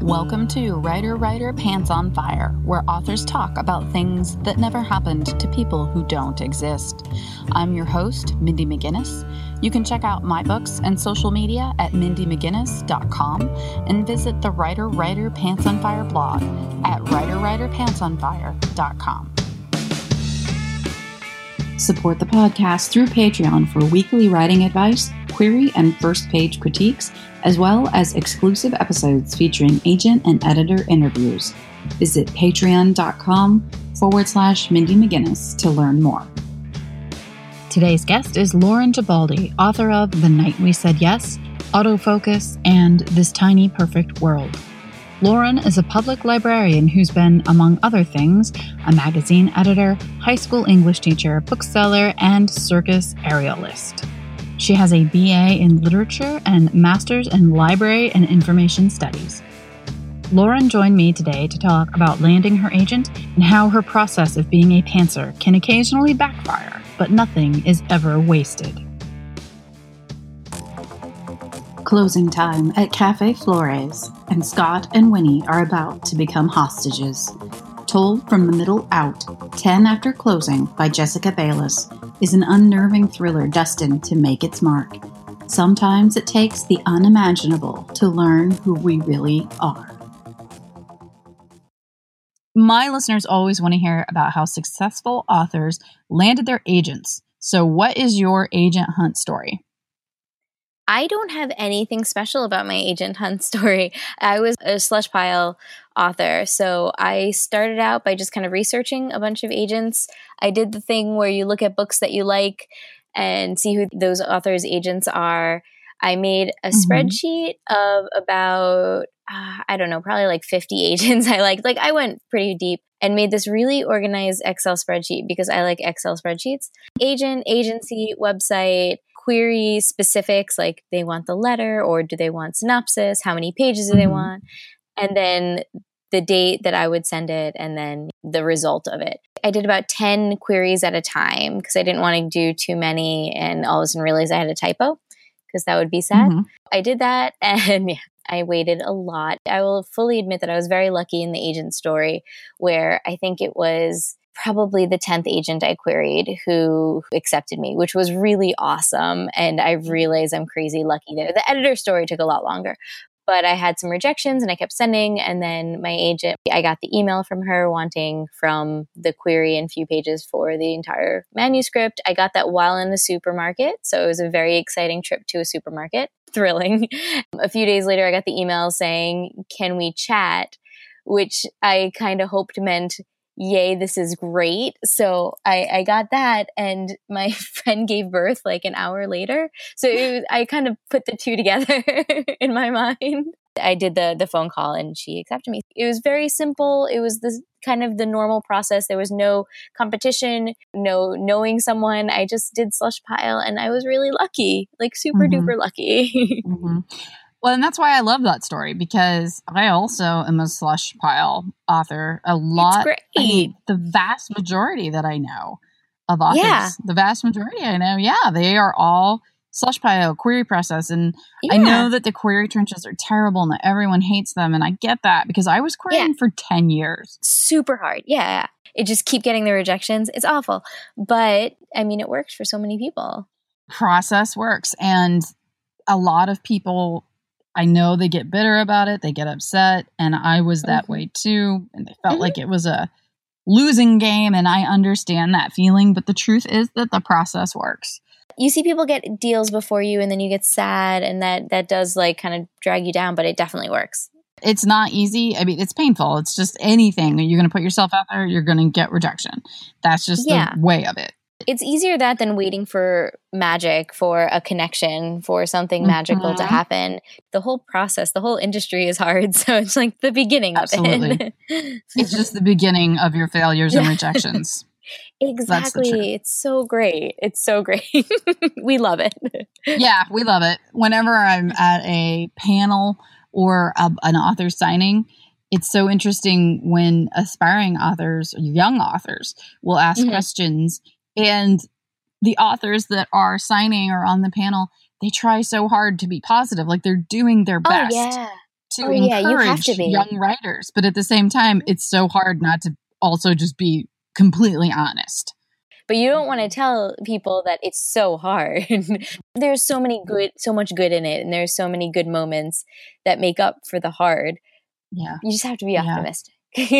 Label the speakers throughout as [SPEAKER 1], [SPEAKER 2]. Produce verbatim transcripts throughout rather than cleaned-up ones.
[SPEAKER 1] Welcome to Writer Writer Pants on Fire, where authors talk about things that never happened to people who don't exist. I'm your host, Mindy McGinnis. You can check out my books and social media at mindy mcginnis dot com and visit the Writer Writer Pants on Fire blog at writer writer pants on fire dot com. Support the podcast through Patreon for weekly writing advice, query and first page critiques, as well as exclusive episodes featuring agent and editor interviews. Visit patreon.com forward slash Mindy McGinnis to learn more. Today's guest is Lauren Gibaldi, author of The Night We Said Yes, Autofocus, and This Tiny Perfect World. Lauren is a public librarian who's been, among other things, a magazine editor, high school English teacher, bookseller, and circus aerialist. She has a B A in literature and master's in library and information studies. Lauren joined me today to talk about landing her agent and how her process of being a pantser can occasionally backfire, but nothing is ever wasted. Closing time at Cafe Flores, and Scott and Winnie are about to become hostages. Told from the Middle Out, ten After Closing by Jessica Bayless is an unnerving thriller destined to make its mark. Sometimes it takes the unimaginable to learn who we really are. My listeners always want to hear about how successful authors landed their agents. So what is your agent hunt story?
[SPEAKER 2] I don't have anything special about my agent hunt story. I was a slush pile author, so I started out by just kind of researching a bunch of agents. I did the thing where you look at books that you like and see who those authors' agents are. I made a mm-hmm. spreadsheet of about, uh, I don't know, probably like fifty agents I liked. Like I went pretty deep and made this really organized Excel spreadsheet because I like Excel spreadsheets. Agent, agency, website, query specifics, like they want the letter or do they want synopsis? How many pages do mm-hmm. they want? And then the date that I would send it and then the result of it. I did about ten queries at a time because I didn't want to do too many and all of a sudden realize I had a typo because that would be sad. Mm-hmm. I did that and yeah, I waited a lot. I will fully admit that I was very lucky in the agent story where I think it was probably the tenth agent I queried who accepted me, which was really awesome. And I realized I'm crazy lucky there. The editor story took a lot longer, but I had some rejections and I kept sending. And then my agent, I got the email from her wanting from the query and few pages for the entire manuscript. I got that while in the supermarket. So it was a very exciting trip to a supermarket. Thrilling. A few days later, I got the email saying, can we chat? Which I kind of hoped meant, yay, this is great. So I, I got that and my friend gave birth like an hour later. So it was, I kind of put the two together in my mind. I did the the phone call and she accepted me. It was very simple. It was this kind of the normal process. There was no competition, no knowing someone. I just did slush pile and I was really lucky, like super mm-hmm. duper lucky.
[SPEAKER 1] mm-hmm. Well, and that's why I love that story because I also am a slush pile author. A lot,
[SPEAKER 2] it's great.
[SPEAKER 1] I mean, the vast majority that I know of authors, yeah. the vast majority I know, yeah, they are all slush pile query process. And yeah. I know that the query trenches are terrible and that everyone hates them. And I get that because I was querying yeah. for ten years.
[SPEAKER 2] Super hard. Yeah. It just keep getting the rejections. It's awful. But I mean, it works for so many people.
[SPEAKER 1] Process works. And a lot of people, I know they get bitter about it. They get upset. And I was that mm-hmm. way too. And they felt mm-hmm. like it was a losing game. And I understand that feeling. But the truth is that the process works.
[SPEAKER 2] You see people get deals before you and then you get sad. And that, that does like kind of drag you down. But it definitely works.
[SPEAKER 1] It's not easy. I mean, it's painful. It's just anything. You're going to put yourself out there. You're going to get rejection. That's just yeah. the way of it.
[SPEAKER 2] It's easier that than waiting for magic, for a connection, for something mm-hmm. magical to happen. The whole process, the whole industry is hard. So it's like the beginning
[SPEAKER 1] Absolutely.
[SPEAKER 2] of it.
[SPEAKER 1] It's just the beginning of your failures and rejections.
[SPEAKER 2] Exactly. It's so great. It's so great. We love it.
[SPEAKER 1] Yeah, we love it. Whenever I'm at a panel or a, an author signing, it's so interesting when aspiring authors, young authors, will ask mm-hmm. questions. And the authors that are signing or on the panel, they try so hard to be positive. Like they're doing their best.
[SPEAKER 2] Oh, yeah.
[SPEAKER 1] to
[SPEAKER 2] oh, yeah, you have
[SPEAKER 1] encourage
[SPEAKER 2] to be.
[SPEAKER 1] young writers. But at the same time, it's so hard not to also just be completely honest.
[SPEAKER 2] But you don't want to tell people that it's so hard. There's so many good, so much good in it. And there's so many good moments that make up for the hard.
[SPEAKER 1] Yeah.
[SPEAKER 2] You just have to be
[SPEAKER 1] Yeah.
[SPEAKER 2] optimistic.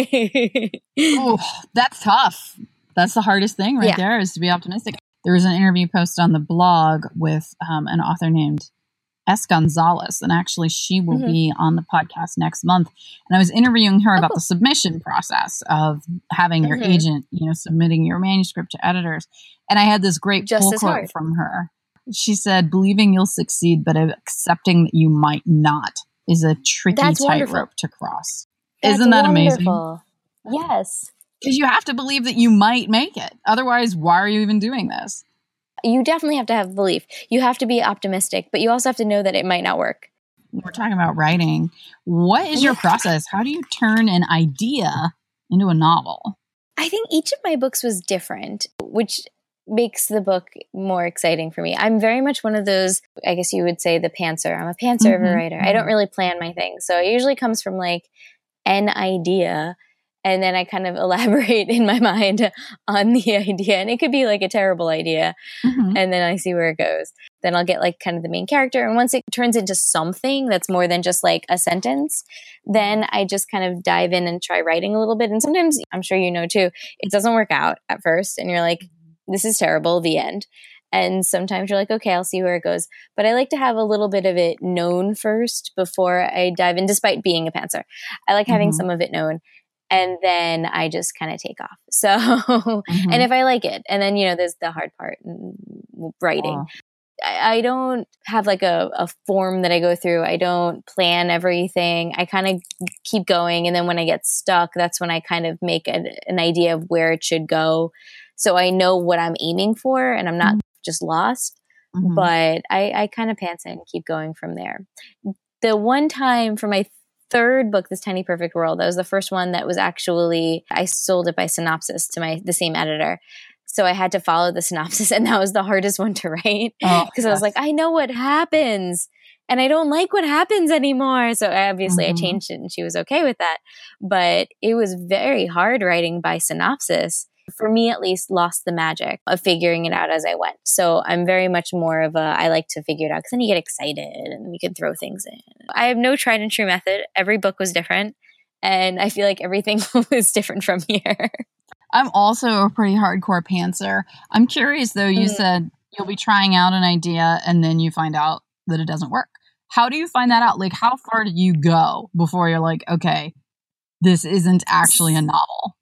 [SPEAKER 1] Oh, that's tough. That's the hardest thing right
[SPEAKER 2] Yeah.
[SPEAKER 1] there, is to be optimistic. There was an interview posted on the blog with um, an author named S. Gonzalez, and actually she will
[SPEAKER 2] Mhm.
[SPEAKER 1] be on the podcast next month. And I was interviewing her
[SPEAKER 2] Oh,
[SPEAKER 1] about
[SPEAKER 2] cool.
[SPEAKER 1] the submission process of having your
[SPEAKER 2] Mhm.
[SPEAKER 1] agent, you know, submitting your manuscript to editors. And I had this great
[SPEAKER 2] Just
[SPEAKER 1] pull
[SPEAKER 2] as
[SPEAKER 1] quote
[SPEAKER 2] hard.
[SPEAKER 1] from her. She said, "Believing you'll succeed, but accepting that you might not is a tricky
[SPEAKER 2] That's wonderful.
[SPEAKER 1] tightrope to cross."
[SPEAKER 2] That's
[SPEAKER 1] Isn't that amazing?
[SPEAKER 2] wonderful. Yes.
[SPEAKER 1] Because you have to believe that you might make it. Otherwise, why are you even doing this?
[SPEAKER 2] You definitely have to have belief. You have to be optimistic, but you also have to know that it might not work.
[SPEAKER 1] We're talking about writing. What is your process? How do you turn an idea into a novel?
[SPEAKER 2] I think each of my books was different, which makes the book more exciting for me. I'm very much one of those, I guess you would say, the pantser. I'm a pantser of a
[SPEAKER 1] Mhm,
[SPEAKER 2] writer. I don't
[SPEAKER 1] mhm.
[SPEAKER 2] really plan my things. So it usually comes from like an idea, and then I kind of elaborate in my mind on the idea. And it could be like a terrible idea.
[SPEAKER 1] Mhm.
[SPEAKER 2] And then I see where it goes. Then I'll get like kind of the main character. And once it turns into something that's more than just like a sentence, then I just kind of dive in and try writing a little bit. And sometimes, I'm sure you know too, it doesn't work out at first. And you're like, this is terrible, the end. And sometimes you're like, okay, I'll see where it goes. But I like to have a little bit of it known first before I dive in, despite being a pantser. I like having
[SPEAKER 1] Mhm.
[SPEAKER 2] some of it known. And then I just kind of take off. So,
[SPEAKER 1] Mhm.
[SPEAKER 2] and if I like it, and then, you know, there's the hard part, mm, writing.
[SPEAKER 1] Oh.
[SPEAKER 2] I, I don't have like a, a form that I go through. I don't plan everything. I kind of keep going. And then when I get stuck, that's when I kind of make a, an idea of where it should go. So I know what I'm aiming for and I'm not
[SPEAKER 1] Mhm.
[SPEAKER 2] just lost.
[SPEAKER 1] Mhm.
[SPEAKER 2] But I, I kind of pants it and keep going from there. The one time for my third book, This Tiny Perfect World, that was the first one that was actually, I sold it by synopsis to my the same editor. So I had to follow the synopsis, and that was the hardest one to write
[SPEAKER 1] Oh,
[SPEAKER 2] because I was
[SPEAKER 1] yes.
[SPEAKER 2] like, I know what happens and I don't like what happens anymore. So obviously
[SPEAKER 1] Mhm.
[SPEAKER 2] I changed it and she was okay with that. But it was very hard writing by synopsis. For me, at least, lost the magic of figuring it out as I went. So I'm very much more of a, I like to figure it out because then you get excited and you can throw things in. I have no tried and true method. Every book was different. And I feel like everything was different from here.
[SPEAKER 1] I'm also a pretty hardcore pantser. I'm curious, though, you
[SPEAKER 2] Mm.
[SPEAKER 1] said you'll be trying out an idea and then you find out that it doesn't work. How do you find that out? Like, how far do you go before you're like, okay, this isn't actually a novel?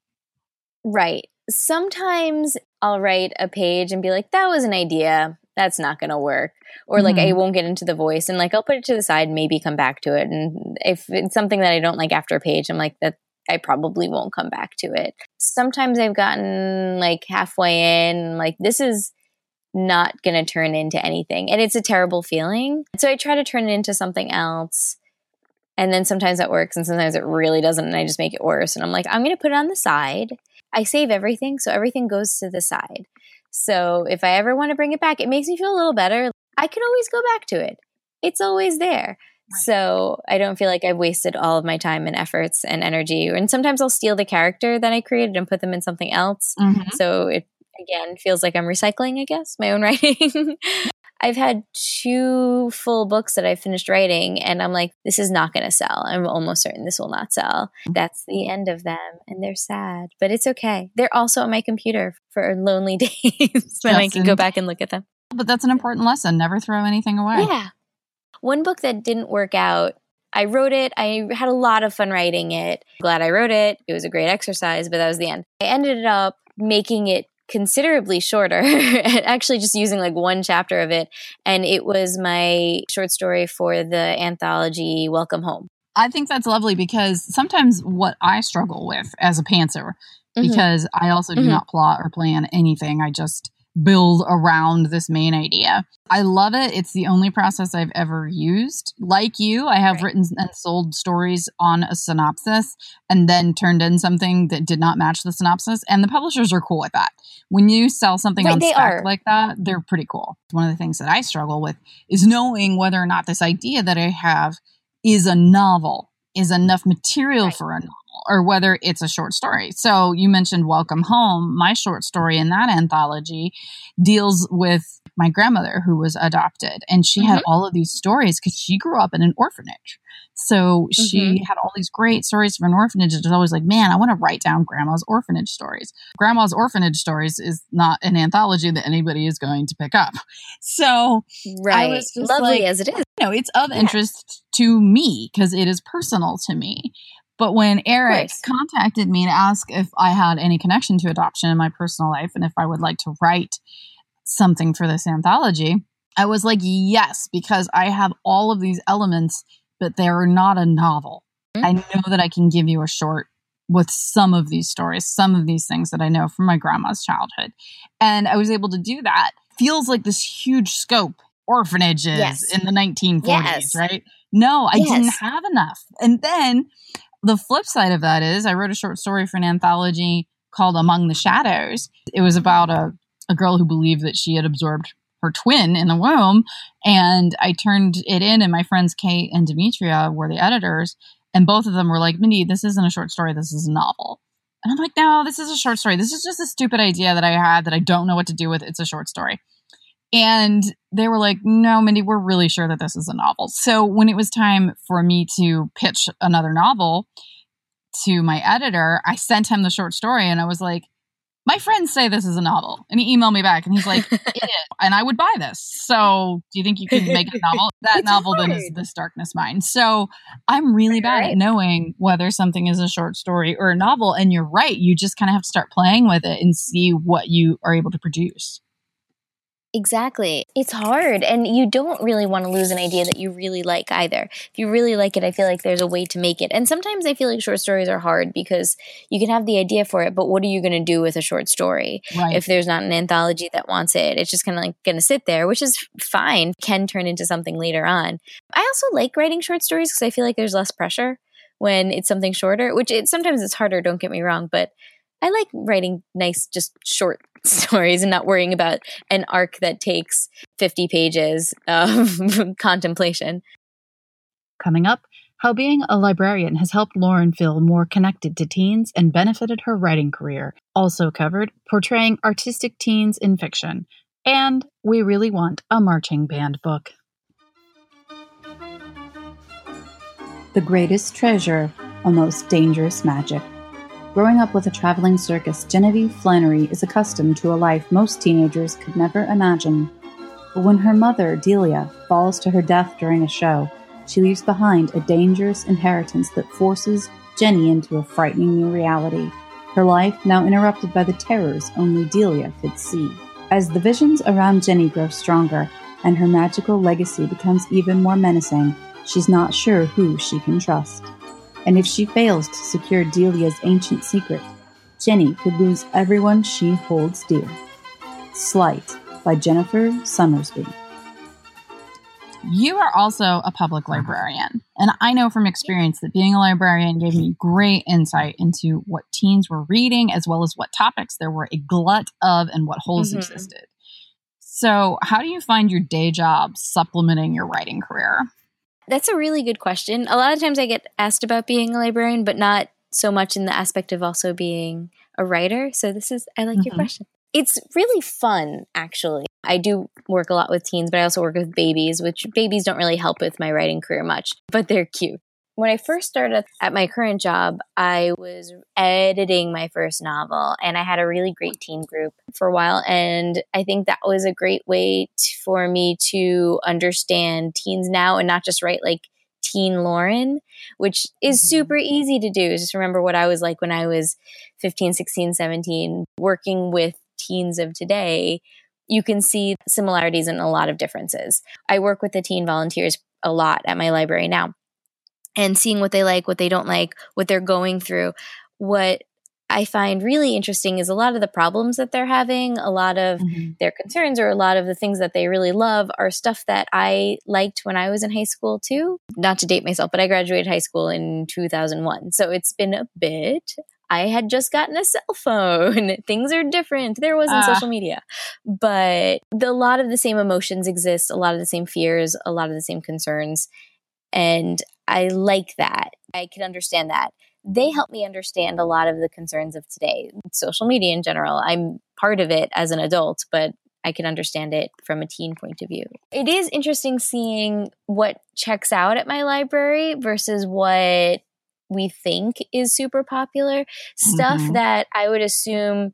[SPEAKER 2] Right. Sometimes I'll write a page and be like, that was an idea. That's not going to work. Or like,
[SPEAKER 1] Mhm.
[SPEAKER 2] I won't get into the voice and like, I'll put it to the side, maybe come back to it. And if it's something that I don't like after a page, I'm like, that I probably won't come back to it. Sometimes I've gotten like halfway in, like, this is not going to turn into anything. And it's a terrible feeling. So I try to turn it into something else. And then sometimes that works and sometimes it really doesn't. And I just make it worse. And I'm like, I'm going to put it on the side. I save everything. So everything goes to the side. So if I ever want to bring it back, it makes me feel a little better. I can always go back to it. It's always there.
[SPEAKER 1] Right.
[SPEAKER 2] So I don't feel like I've wasted all of my time and efforts and energy. And sometimes I'll steal the character that I created and put them in something else.
[SPEAKER 1] Mhm.
[SPEAKER 2] So it, again, feels like I'm recycling, I guess, my own writing. I've had two full books that I've finished writing, and I'm like, this is not going to sell. I'm almost certain this will not sell. That's the end of them, and they're sad, but it's okay. They're also on my computer for lonely days when I
[SPEAKER 1] Yes,
[SPEAKER 2] can go
[SPEAKER 1] and-
[SPEAKER 2] back and look at them.
[SPEAKER 1] But that's an important lesson. Never throw anything away.
[SPEAKER 2] Yeah. One book that didn't work out, I wrote it. I had a lot of fun writing it. Glad I wrote it. It was a great exercise, but that was the end. I ended up making it considerably shorter, actually just using like one chapter of it. And it was my short story for the anthology Welcome Home.
[SPEAKER 1] I think that's lovely because sometimes what I struggle with as a pantser, because I also do
[SPEAKER 2] Mhm.
[SPEAKER 1] not plot or plan anything. I just build around this main idea. I love it. It's the only process I've ever used. Like you, I have
[SPEAKER 2] Right.
[SPEAKER 1] written and sold stories on a synopsis and then turned in something that did not match the synopsis. And the publishers are cool with that. When you sell something
[SPEAKER 2] Right,
[SPEAKER 1] on
[SPEAKER 2] they
[SPEAKER 1] spec
[SPEAKER 2] are.
[SPEAKER 1] like that, they're pretty cool. One of the things that I struggle with is knowing whether or not this idea that I have is a novel, is enough material
[SPEAKER 2] Right.
[SPEAKER 1] for a novel, or whether it's a short story. So you mentioned Welcome Home. My short story in that anthology deals with my grandmother who was adopted, and she had
[SPEAKER 2] Mhm.
[SPEAKER 1] all of these stories because she grew up in an orphanage. So she
[SPEAKER 2] Mhm.
[SPEAKER 1] had all these great stories from an orphanage. It was always like, man, I want to write down grandma's orphanage stories. Grandma's orphanage stories is not an anthology that anybody is going to pick up. So I
[SPEAKER 2] Right.
[SPEAKER 1] was just
[SPEAKER 2] Lovely
[SPEAKER 1] like,
[SPEAKER 2] as it is.
[SPEAKER 1] you know, it's of
[SPEAKER 2] Yeah.
[SPEAKER 1] interest to me because it is personal to me. But when Eric
[SPEAKER 2] course.
[SPEAKER 1] contacted me to ask if I had any connection to adoption in my personal life and if I would like to write something for this anthology, I was like, yes, because I have all of these elements, but they're not a novel.
[SPEAKER 2] Mhm.
[SPEAKER 1] I know that I can give you a short with some of these stories, some of these things that I know from my grandma's childhood. And I was able to do that. Feels like this huge scope. Orphanages
[SPEAKER 2] Yes.
[SPEAKER 1] in the nineteen forties,
[SPEAKER 2] Yes.
[SPEAKER 1] right? No, I didn't
[SPEAKER 2] Yes.
[SPEAKER 1] have enough. And then the flip side of that is I wrote a short story for an anthology called Among the Shadows. It was about a, a girl who believed that she had absorbed her twin in the womb. And I turned it in, and my friends Kate and Demetria were the editors. And both of them were like, Mindy, this isn't a short story. This is a novel. And I'm like, no, this is a short story. This is just a stupid idea that I had that I don't know what to do with. It's a short story. And they were like, no, Mindy, we're really sure that this is a novel. So when it was time for me to pitch another novel to my editor, I sent him the short story and I was like, my friends say this is a novel. And he emailed me back and he's like, it is. And I would buy this. So do you think you can make it a novel? That
[SPEAKER 2] It's
[SPEAKER 1] novel then is
[SPEAKER 2] hard.
[SPEAKER 1] This Darkness Mine. So I'm really bad
[SPEAKER 2] Right.
[SPEAKER 1] at knowing whether something is a short story or a novel. And you're right. You just kind of have to start playing with it and see what you are able to produce.
[SPEAKER 2] Exactly. It's hard. And you don't really want to lose an idea that you really like either. If you really like it, I feel like there's a way to make it. And sometimes I feel like short stories are hard because you can have the idea for it, but what are you going to do with a short story?
[SPEAKER 1] Right.
[SPEAKER 2] If there's not an anthology that wants it, it's just kind of like going to sit there, which is fine, can turn into something later on. I also like writing short stories because I feel like there's less pressure when it's something shorter, which it, sometimes it's harder, don't get me wrong, but I like writing nice, just short stories and not worrying about an arc that takes fifty pages of contemplation.
[SPEAKER 1] Coming up, how being a librarian has helped Lauren feel more connected to teens and benefited her writing career. Also covered, portraying artistic teens in fiction. And we really want a marching band book. The greatest treasure, a most dangerous magic. Growing up with a traveling circus, Genevieve Flannery is accustomed to a life most teenagers could never imagine. But when her mother, Delia, falls to her death during a show, she leaves behind a dangerous inheritance that forces Jenny into a frightening new reality, her life now interrupted by the terrors only Delia could see. As the visions around Jenny grow stronger and her magical legacy becomes even more menacing, she's not sure who she can trust. And if she fails to secure Delia's ancient secret, Jenny could lose everyone she holds dear. Slight by Jennifer Summersby. You are also a public librarian, and I know from experience that being a librarian gave me great insight into what teens were reading, as well as what topics there were a glut of and what holes
[SPEAKER 2] Mhm.
[SPEAKER 1] existed. So how do you find your day job supplementing your writing career?
[SPEAKER 2] That's a really good question. A lot of times I get asked about being a librarian, but not so much in the aspect of also being a writer. So this is, I like your
[SPEAKER 1] Mhm.
[SPEAKER 2] question. It's really fun, actually. I do work a lot with teens, but I also work with babies, which babies don't really help with my writing career much, but they're cute. When I first started at my current job, I was editing my first novel, and I had a really great teen group for a while. And I think that was a great way t- for me to understand teens now and not just write like teen Lauren, which is
[SPEAKER 1] Mhm.
[SPEAKER 2] super easy to do. Just remember what I was like when I was fifteen, sixteen, seventeen, working with teens of today. You can see similarities and a lot of differences. I work with the teen volunteers a lot at my library now. And seeing what they like, what they don't like, what they're going through. What I find really interesting is a lot of the problems that they're having, a lot of
[SPEAKER 1] Mhm.
[SPEAKER 2] their concerns, or a lot of the things that they really love are stuff that I liked when I was in high school too. Not to date myself, but I graduated high school in two thousand one. So it's been a bit. I had just gotten a cell phone. Things are different. There wasn't
[SPEAKER 1] Ah.
[SPEAKER 2] social media. But the, a lot of the same emotions exist, a lot of the same fears, a lot of the same concerns. And I like that. I can understand that. They help me understand a lot of the concerns of today, social media in general. I'm part of it as an adult, but I can understand it from a teen point of view. It is interesting seeing what checks out at my library versus what we think is super popular. Stuff
[SPEAKER 1] Mhm.
[SPEAKER 2] that I would assume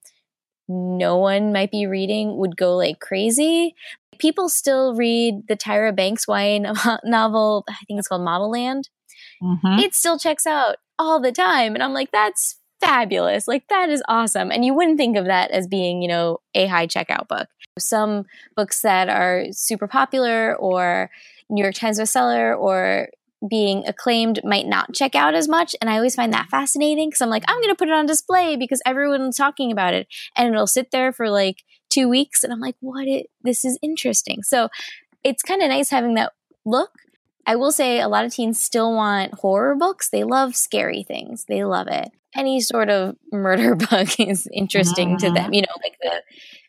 [SPEAKER 2] no one might be reading would go like crazy. People still read the Tyra Banks Y A no- novel, I think it's called Model Land.
[SPEAKER 1] Mhm.
[SPEAKER 2] It still checks out all the time. And I'm like, that's fabulous. Like, that is awesome. And you wouldn't think of that as being, you know, a high checkout book. Some books that are super popular or New York Times bestseller or being acclaimed might not check out as much. And I always find that fascinating because I'm like, I'm going to put it on display because everyone's talking about it. And it'll sit there for like two weeks. And I'm like, what? It, this is interesting. So it's kind of nice having that look. I will say a lot of teens still want horror books. They love scary things. They love it. Any sort of murder book is interesting to them, you know, like the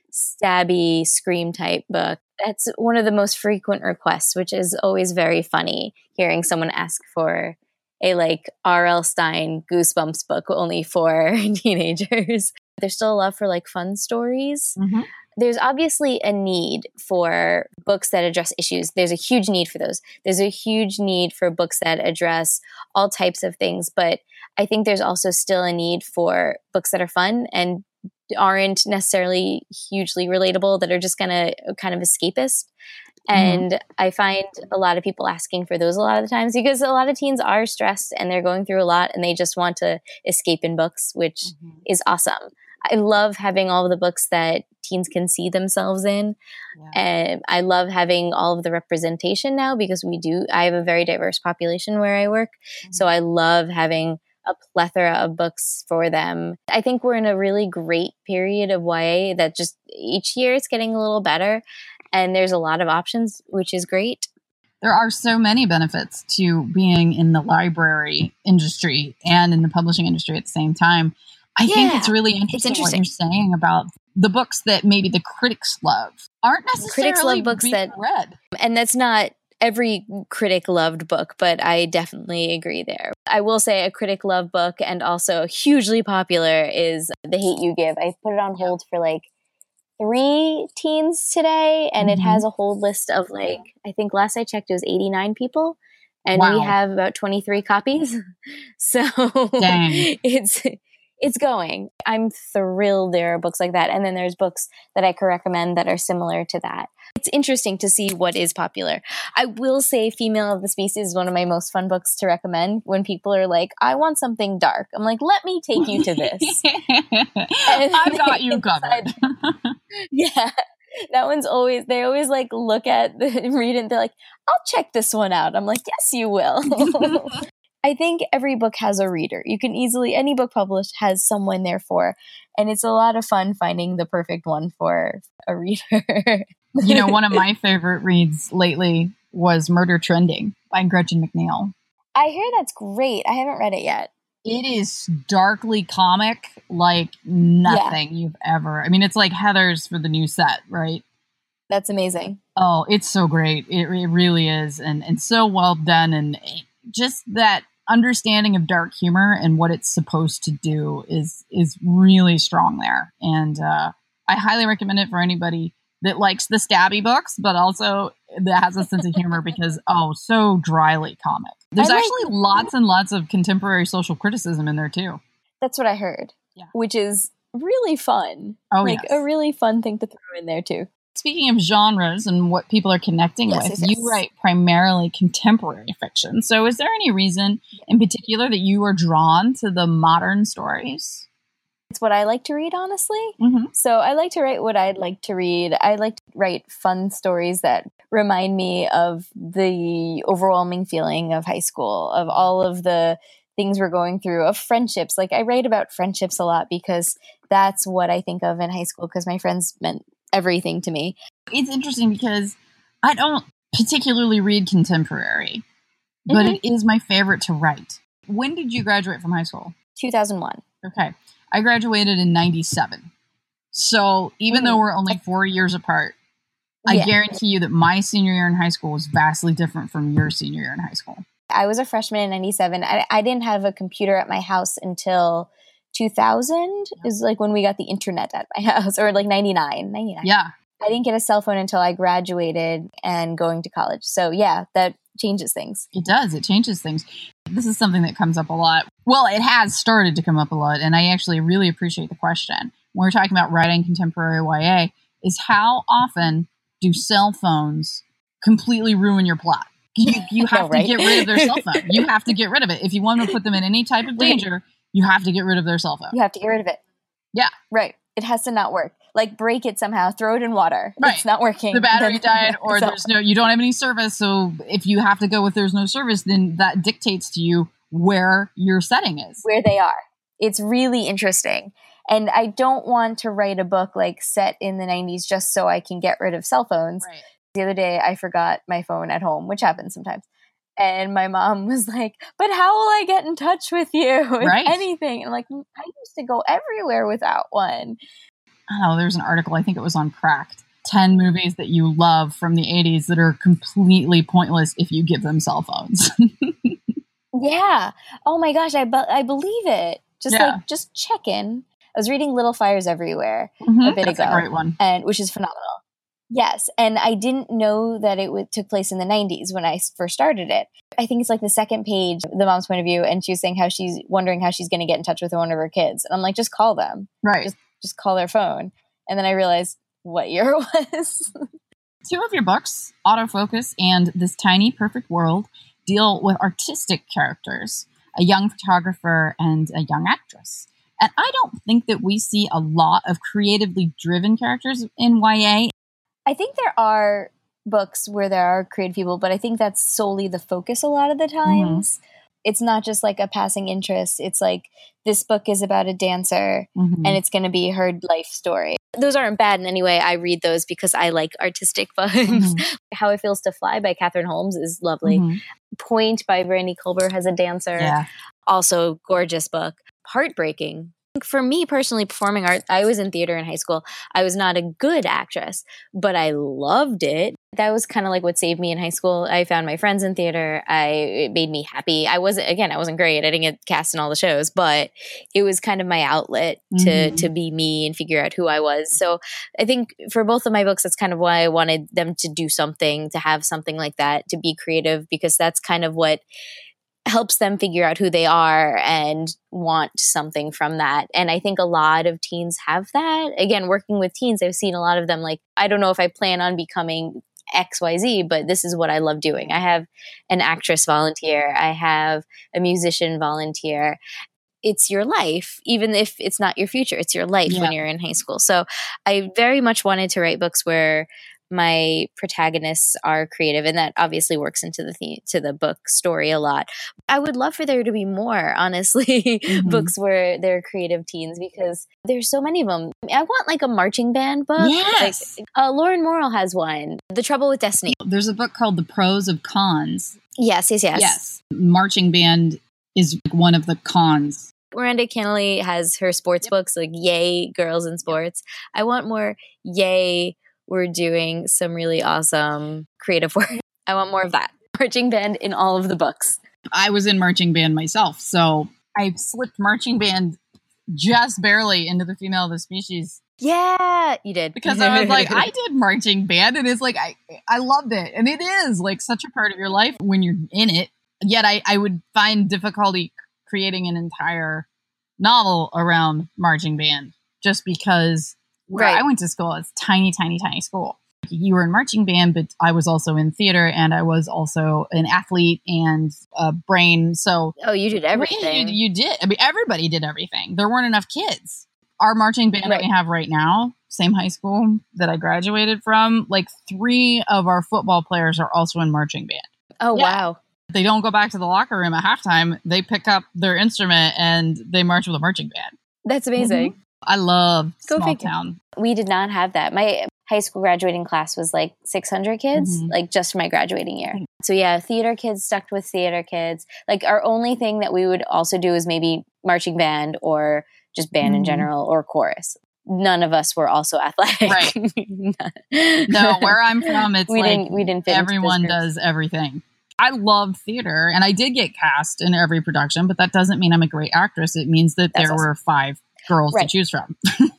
[SPEAKER 2] stabby scream type book. That's one of the most frequent requests, which is always very funny hearing someone ask for a like R L. Stein Goosebumps book only for teenagers. There's still a love for like fun stories.
[SPEAKER 1] Mm-hmm.
[SPEAKER 2] There's obviously a need for books that address issues. There's a huge need for those. There's a huge need for books that address all types of things. But I think there's also still a need for books that are fun and aren't necessarily hugely relatable, that are just kind of kind of escapist. And mm-hmm. I find a lot of people asking for those a lot of the times because a lot of teens are stressed and they're going through a lot and they just want to escape in books, which mm-hmm. is awesome. I love having all of the books that teens can see themselves in. Yeah. And I love having all of the representation now because we do, I have a very diverse population where I work. Mm-hmm. So I love having a plethora of books for them. I think we're in a really great period of Y A that just each year it's getting a little better and there's a lot of options, which is great.
[SPEAKER 1] There are so many benefits to being in the library industry and in the publishing industry at the same time. I yeah, think it's really interesting, it's interesting what you're saying about the books that maybe the critics love aren't necessarily
[SPEAKER 2] critics love books
[SPEAKER 1] being
[SPEAKER 2] that
[SPEAKER 1] read.
[SPEAKER 2] And that's not every critic loved book, but I definitely agree there. I will say a critic loved book and also hugely popular is The Hate U Give. I put it on hold for like three teens today, and mm-hmm. it has a hold list of like, I think last I checked it was eighty-nine people. And wow. we have about twenty-three copies. So
[SPEAKER 1] Dang.
[SPEAKER 2] it's it's going. I'm thrilled there are books like that. And then there's books that I could recommend that are similar to that. It's interesting to see what is popular. I will say Female of the Species is one of my most fun books to recommend when people are like, I want something dark. I'm like, let me take you to this.
[SPEAKER 1] I've got you covered.
[SPEAKER 2] Yeah. That one's always, they always like look at the read it and they're like, I'll check this one out. I'm like, yes, you will. I think every book has a reader. You can easily, any book published has someone there for, and it's a lot of fun finding the perfect one for a reader.
[SPEAKER 1] You know, one of my favorite reads lately was Murder Trending by Gretchen McNeil.
[SPEAKER 2] I hear that's great. I haven't read it yet.
[SPEAKER 1] It is darkly comic like nothing yeah. you've ever... I mean, it's like Heathers for the new set, right?
[SPEAKER 2] That's amazing.
[SPEAKER 1] Oh, it's so great. It, it really is. And, and so well done. And just that understanding of dark humor and what it's supposed to do is is really strong there. And uh, I highly recommend it for anybody that likes the stabby books, but also that has a sense of humor because, oh, so dryly comic. There's like, actually lots and lots of contemporary social criticism in there, too.
[SPEAKER 2] That's what I heard,
[SPEAKER 1] yeah.
[SPEAKER 2] which is really fun.
[SPEAKER 1] Oh,
[SPEAKER 2] like
[SPEAKER 1] yes.
[SPEAKER 2] a really fun thing to throw in there, too.
[SPEAKER 1] Speaking of genres and what people are connecting
[SPEAKER 2] yes,
[SPEAKER 1] with,
[SPEAKER 2] yes, yes.
[SPEAKER 1] you write primarily contemporary fiction. So is there any reason in particular that you are drawn to the modern stories?
[SPEAKER 2] It's what I like to read, honestly.
[SPEAKER 1] Mm-hmm.
[SPEAKER 2] So I like to write what I'd like to read. I like to write fun stories that remind me of the overwhelming feeling of high school, of all of the things we're going through, of friendships. Like I write about friendships a lot because that's what I think of in high school because my friends meant everything to me. It's
[SPEAKER 1] interesting because I don't particularly read contemporary, but mm-hmm. it is my favorite to write. When did you graduate from high school?
[SPEAKER 2] two thousand one.
[SPEAKER 1] Okay. I graduated in ninety-seven. So even mm-hmm. though we're only four years apart, I yeah. guarantee you that my senior year in high school was vastly different from your senior year in high school.
[SPEAKER 2] I was a freshman in ninety-seven. I, I didn't have a computer at my house until two thousand yeah. is like when we got the internet at my house, or like ninety-nine, ninety-nine.
[SPEAKER 1] Yeah.
[SPEAKER 2] I didn't get a cell phone until I graduated and going to college. So yeah, that changes things.
[SPEAKER 1] It does. It changes things. This is something that comes up a lot. Well, it has started to come up a lot, and I actually really appreciate the question. When we're talking about writing contemporary Y A, is how often do cell phones completely ruin your plot? You, you have
[SPEAKER 2] no, right?
[SPEAKER 1] to get rid of their cell phone. You have to get rid of it. If you want to put them in any type of danger, you have to get rid of their cell phone.
[SPEAKER 2] You have to get rid of it.
[SPEAKER 1] Yeah.
[SPEAKER 2] Right. It has to not work. Like break it somehow, throw it in water.
[SPEAKER 1] Right.
[SPEAKER 2] It's not working.
[SPEAKER 1] The battery died, or
[SPEAKER 2] so.
[SPEAKER 1] there's no, you don't have any service. So if you have to go with there's no service, then that dictates to you where your setting is.
[SPEAKER 2] Where they are. It's really interesting. And I don't want to write a book like set in the nineties just so I can get rid of cell phones.
[SPEAKER 1] Right.
[SPEAKER 2] The other day I forgot my phone at home, which happens sometimes. And my mom was like, but how will I get in touch with you? If
[SPEAKER 1] right.
[SPEAKER 2] anything. And I'm like, I used to go everywhere without one.
[SPEAKER 1] Oh, there's an article, I think it was on Cracked. ten movies that you love from the eighties that are completely pointless if you give them cell phones.
[SPEAKER 2] Yeah. Oh my gosh, I, be- I believe it. Just
[SPEAKER 1] yeah.
[SPEAKER 2] like, just check in. I was reading Little Fires Everywhere
[SPEAKER 1] mm-hmm.
[SPEAKER 2] a bit
[SPEAKER 1] That's
[SPEAKER 2] ago.
[SPEAKER 1] a great one.
[SPEAKER 2] And, which is phenomenal. Yes. And I didn't know that it w- took place in the nineties when I first started it. I think it's like the second page, the mom's point of view, and she was saying how she's wondering how she's going to get in touch with one of her kids. And I'm like, just call them.
[SPEAKER 1] Right.
[SPEAKER 2] Just, just call their phone. And then I realized what year it was.
[SPEAKER 1] Two of your books, Autofocus and This Tiny Perfect World, deal with artistic characters, a young photographer and a young actress. And I don't think that we see a lot of creatively driven characters in Y A.
[SPEAKER 2] I think there are books where there are creative people, but I think that's solely the focus a lot of the times. Mm-hmm. It's not just like a passing interest. It's like this book is about a dancer mm-hmm. and it's going to be her life story. Those aren't bad in any way. I read those because I like artistic books. Mm-hmm. How It Feels to Fly by Catherine Holmes is lovely. Mm-hmm. Point by Brandy Culber has a dancer.
[SPEAKER 1] Yeah.
[SPEAKER 2] Also gorgeous book. Heartbreaking. For me personally, performing art, I was in theater in high school. I was not a good actress, but I loved it. That was kind of like what saved me in high school. I found my friends in theater. I, it made me happy. I wasn't, again, I wasn't great. I didn't get cast in all the shows, but it was kind of my outlet to, mm-hmm. to be me and figure out who I was. So I think for both of my books, that's kind of why I wanted them to do something, to have something like that, to be creative, because that's kind of what helps them figure out who they are and want something from that. And I think a lot of teens have that. Again, working with teens, I've seen a lot of them like, I don't know if I plan on becoming X Y Z, but this is what I love doing. I have an actress volunteer. I have a musician volunteer. It's your life, even if it's not your future, it's your life yeah. when you're in high school. So I very much wanted to write books where my protagonists are creative, and that obviously works into the theme, to the book story a lot. I would love for there to be more, honestly, mm-hmm. books where they're creative teens, because there's so many of them. I want like a marching band book.
[SPEAKER 1] Yes.
[SPEAKER 2] Like, uh, Lauren Morrill has one, The Trouble with Destiny.
[SPEAKER 1] There's a book called The Pros of Cons.
[SPEAKER 2] Yes, yes, yes.
[SPEAKER 1] Yes. Marching band is one of the cons.
[SPEAKER 2] Miranda Cannelly has her sports yep. books, like Yay, Girls in Sports. Yep. I want more Yay, we're doing some really awesome creative work. I want more of that. Marching band in all of the books.
[SPEAKER 1] I was in marching band myself, so I slipped marching band just barely into the female of the species.
[SPEAKER 2] Yeah, you did.
[SPEAKER 1] Because I was like, I did marching band, and it's like, I, I loved it. And it is like such a part of your life when you're in it. Yet I, I would find difficulty creating an entire novel around marching band just because where right. I went to school, it's tiny, tiny, tiny school. You were in marching band, but I was also in theater, and I was also an athlete and a brain. So,
[SPEAKER 2] oh, you did everything.
[SPEAKER 1] You, you did. I mean, everybody did everything. There weren't enough kids. Our marching band right. that we have right now, same high school that I graduated from, like three of our football players are also in marching band.
[SPEAKER 2] Oh, yeah. Wow.
[SPEAKER 1] They don't go back to the locker room at halftime. They pick up their instrument and they march with a marching band.
[SPEAKER 2] That's amazing. Mm-hmm.
[SPEAKER 1] I love
[SPEAKER 2] Go
[SPEAKER 1] small
[SPEAKER 2] figure.
[SPEAKER 1] town.
[SPEAKER 2] We did not have that. My high school graduating class was like six hundred kids, mm-hmm. like just for my graduating year. So yeah, theater kids stuck with theater kids. Like our only thing that we would also do is maybe marching band or just band mm-hmm. in general or chorus. None of us were also athletic.
[SPEAKER 1] Right. No, where I'm from, it's
[SPEAKER 2] we
[SPEAKER 1] like
[SPEAKER 2] didn't, we didn't fit
[SPEAKER 1] everyone does everything.
[SPEAKER 3] I love theater, and I did get cast in every production, but that doesn't mean I'm a great actress. It means that That's there awesome. were five girls right. to choose from.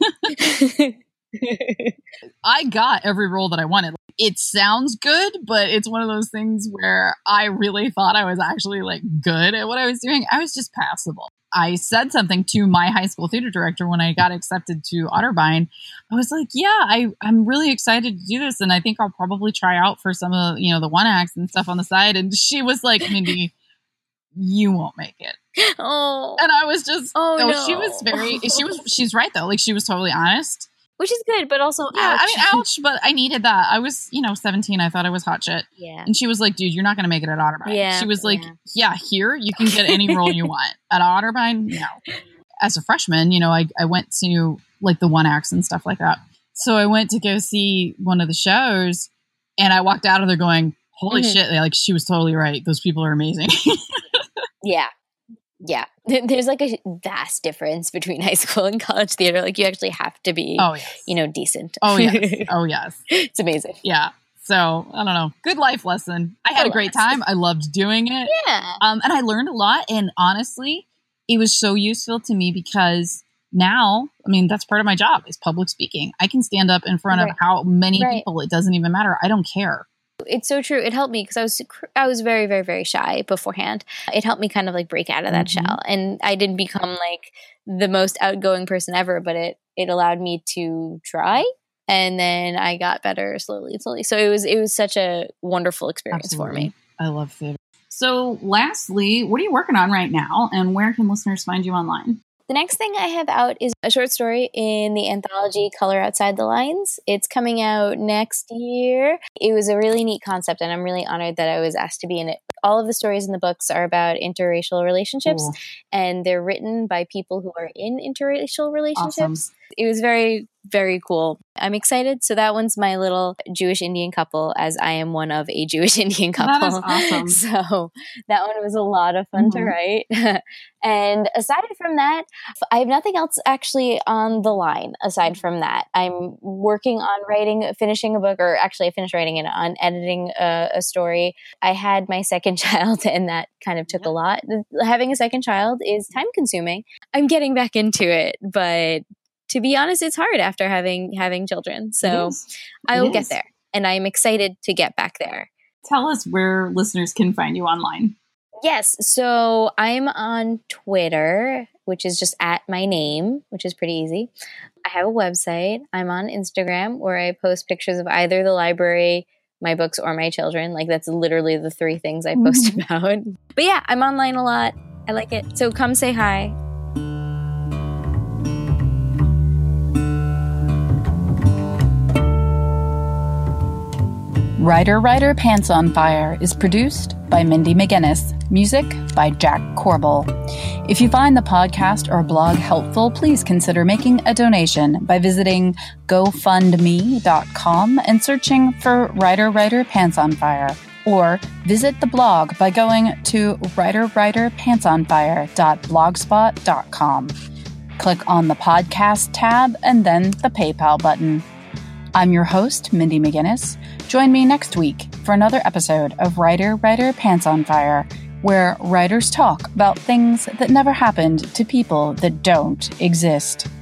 [SPEAKER 3] I got every role that I wanted. It sounds good, but it's one of those things where I really thought I was actually like good at what I was doing. I was just passable. I said something to my high school theater director when I got accepted to Otterbein. I was like, yeah, I, I'm really excited to do this. And I think I'll probably try out for some of, you know, the one acts and stuff on the side. And she was like, Mindy, you won't make it.
[SPEAKER 2] Oh.
[SPEAKER 3] And I was just,
[SPEAKER 2] oh,
[SPEAKER 3] no,
[SPEAKER 2] no.
[SPEAKER 3] she was very, she was, she's right though. Like she was totally honest.
[SPEAKER 2] Which is good, but also
[SPEAKER 3] yeah,
[SPEAKER 2] ouch.
[SPEAKER 3] I mean, ouch, but I needed that. I was, you know, seventeen. I thought I was hot shit.
[SPEAKER 2] Yeah.
[SPEAKER 3] And she was like, dude, you're not going to make it at Otterbein.
[SPEAKER 2] Yeah,
[SPEAKER 3] she was like,
[SPEAKER 2] yeah.
[SPEAKER 3] yeah, here, you can get any role you want. At Otterbein, no. As a freshman, you know, I, I went to like the one acts and stuff like that. So I went to go see one of the shows and I walked out of there going, holy mm-hmm. shit. Like, she was totally right. Those people are amazing.
[SPEAKER 2] yeah. Yeah. There's like a vast difference between high school and college theater. Like you actually have to be,
[SPEAKER 3] oh, yes.
[SPEAKER 2] you know, decent.
[SPEAKER 3] Oh, yes. Oh, yes.
[SPEAKER 2] It's amazing.
[SPEAKER 3] Yeah. So I don't know. Good life lesson. I had a great time. I loved doing it.
[SPEAKER 2] Yeah.
[SPEAKER 3] Um, and I learned a lot. And honestly, it was so useful to me because now, I mean, that's part of my job is public speaking. I can stand up in front right. of how many right. people. It doesn't even matter. I don't care.
[SPEAKER 2] It's so true. It helped me because I was I was very, very, very shy beforehand. It helped me kind of like break out of that mm-hmm. shell. And I didn't become like the most outgoing person ever, but it it allowed me to try. And then I got better slowly and slowly. So it was it was such a wonderful experience
[SPEAKER 3] Absolutely.
[SPEAKER 2] for me.
[SPEAKER 3] I love theater. So lastly, what are you working on right now? And where can listeners find you online?
[SPEAKER 2] The next thing I have out is a short story in the anthology Color Outside the Lines. It's coming out next year. It was a really neat concept, and I'm really honored that I was asked to be in it. All of the stories in the books are about interracial relationships, cool. and they're written by people who are in interracial relationships.
[SPEAKER 3] Awesome.
[SPEAKER 2] It was very, very cool. I'm excited. So that one's my little Jewish Indian couple, as I am one of a Jewish Indian couple.
[SPEAKER 3] That is awesome.
[SPEAKER 2] So that one was a lot of fun mm-hmm. to write. And aside from that, I have nothing else actually on the line aside from that. I'm working on writing, finishing a book, or actually I finished writing it, on editing a, a story. I had my second child, and that kind of took yeah. a lot. Having a second child is time consuming. I'm getting back into it, but to be honest, it's hard after having having children. So I will get there, and I'm excited to get back there.
[SPEAKER 3] Tell us where listeners can find you online.
[SPEAKER 2] Yes. So I'm on Twitter, which is just at my name, which is pretty easy. I have a website. I'm on Instagram, where I post pictures of either the library, my books, or my children. Like that's literally the three things I post mm-hmm. about. But yeah, I'm online a lot. I like it. So come say hi.
[SPEAKER 1] Writer, Writer, Pants on Fire is produced by Mindy McGinnis. Music by Jack Corbel. If you find the podcast or blog helpful, please consider making a donation by visiting go fund me dot com and searching for Writer, Writer, Pants on Fire. Or visit the blog by going to writer writer pants on fire dot blogspot dot com. Click on the podcast tab and then the PayPal button. I'm your host, Mindy McGinnis. Join me next week for another episode of Writer, Writer, Pants on Fire, where writers talk about things that never happened to people that don't exist.